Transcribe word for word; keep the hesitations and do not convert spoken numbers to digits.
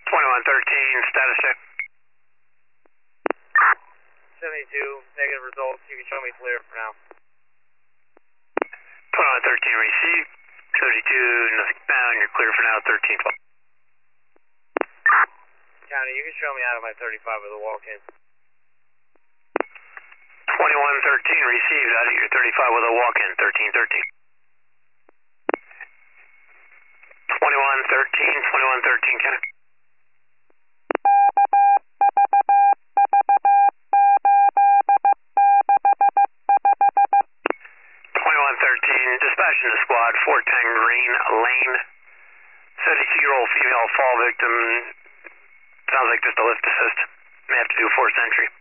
twenty-one thirteen, status check. seventy-two, negative results. You can show me clear for now. twenty-one thirteen received. seventy-two, nothing found. You're clear for now, thirteen twelve. County, you can show me out of my thirty-five with a walk-in. twenty-one thirteen received out of your thirty-five with a walk-in, thirteen thirteen. twenty-one thirteen, twenty-one thirteen, County. twenty-one thirteen, dispatching the squad, four ten Green Lane. seventy-two-year-old female fall victim. Sounds like just a lift assist. May have to do a forced entry.